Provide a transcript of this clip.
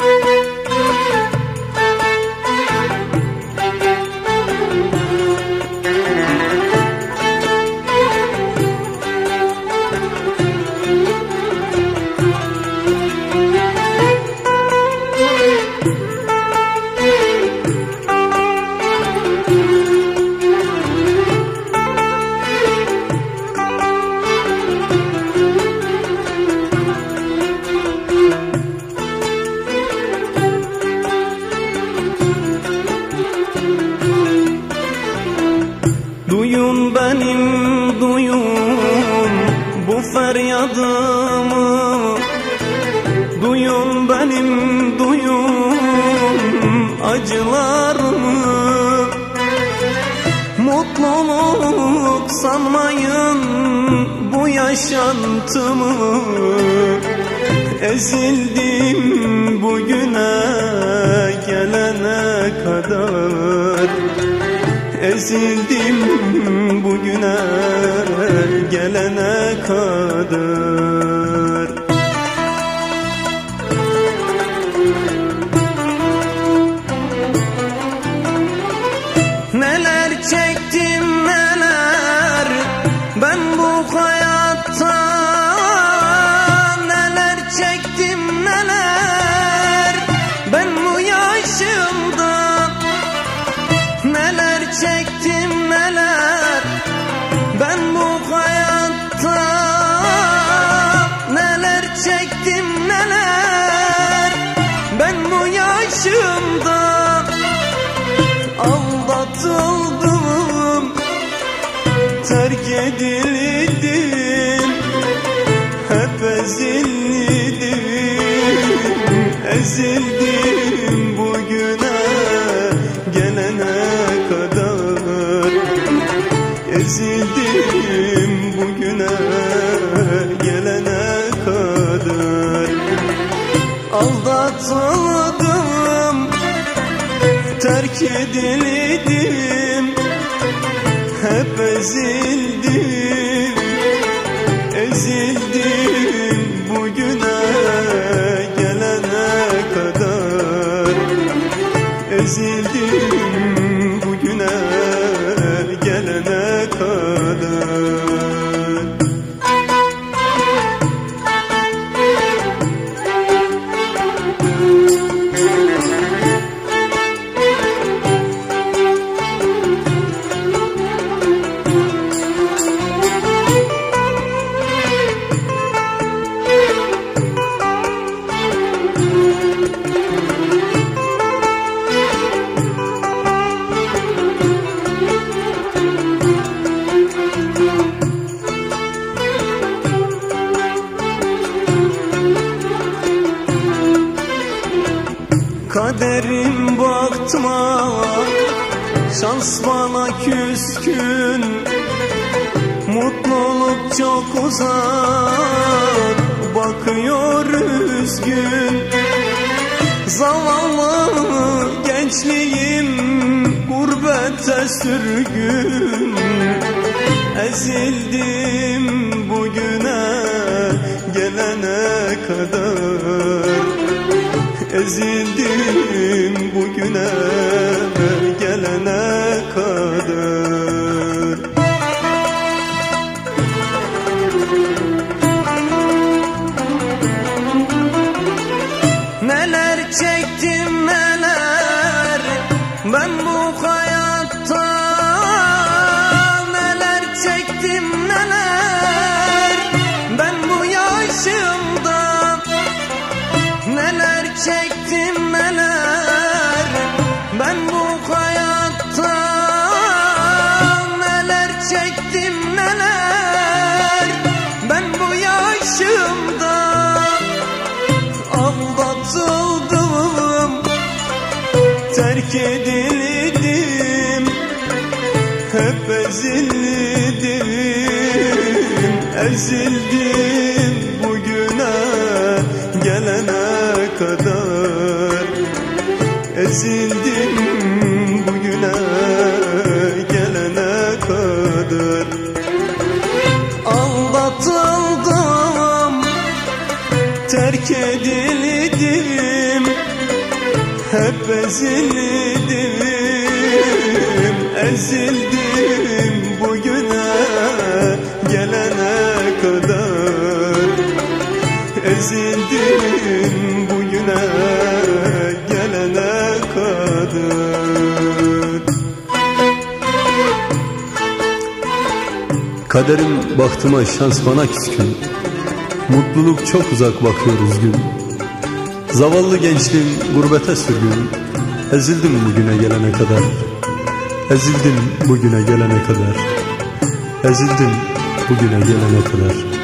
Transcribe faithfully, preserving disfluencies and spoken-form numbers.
Duyun benim, duyun bu feryadımı, duyun benim, duyun acılarımı. Mutluluk sanmayın bu yaşantımı, ezildim bugüne gelene kadar. Ezildim bugüne gelene kadar. Neler çektim neler ben bu hayatta, neler çektim neler ben bu yaşımda. Neler çektim neler ben bu hayatta, neler çektim neler ben bu yaşımda. Aldatıldım, terk edildim, hep ezildim, ezildim bugüne gelene kadar. Ezildim bugüne gelene kadar. Aldatıldım, terk edildim, hep ezildim, ezildim bugüne gelene kadar. Ezildim bugüne gelene kadar. Kaderim bakma, şans bana küskün, mutluluk çok uzak, bakıyor üzgün. Zavallı gençliğim gurbete sürgün, ezildim bugüne gelene kadar. Ezildim bugüne gelene kadar. Neler çektim neler ben bu hayatta, neler çektim neler ben bu yaşımda. Neler çektim neler ben bu hayatta, neler çektim neler ben bu yaşımda. Aldatıldım, terk edildim, hep ezildim, ezildim bugüne gelene kadar. Ezildim bugüne gelene kadar. Aldatıldım, terk edildim, hep ezildim, ezildim bugüne gelene kadar. Ezildim bugüne gelene kadar. Kaderim baktıma şans bana küskün, mutluluk çok uzak bakıyor üzgün. Zavallı gençliğim gurbete sürgün, ezildim bugüne gelene kadar. Ezildim bugüne gelene kadar. Ezildim bugüne gelene kadar.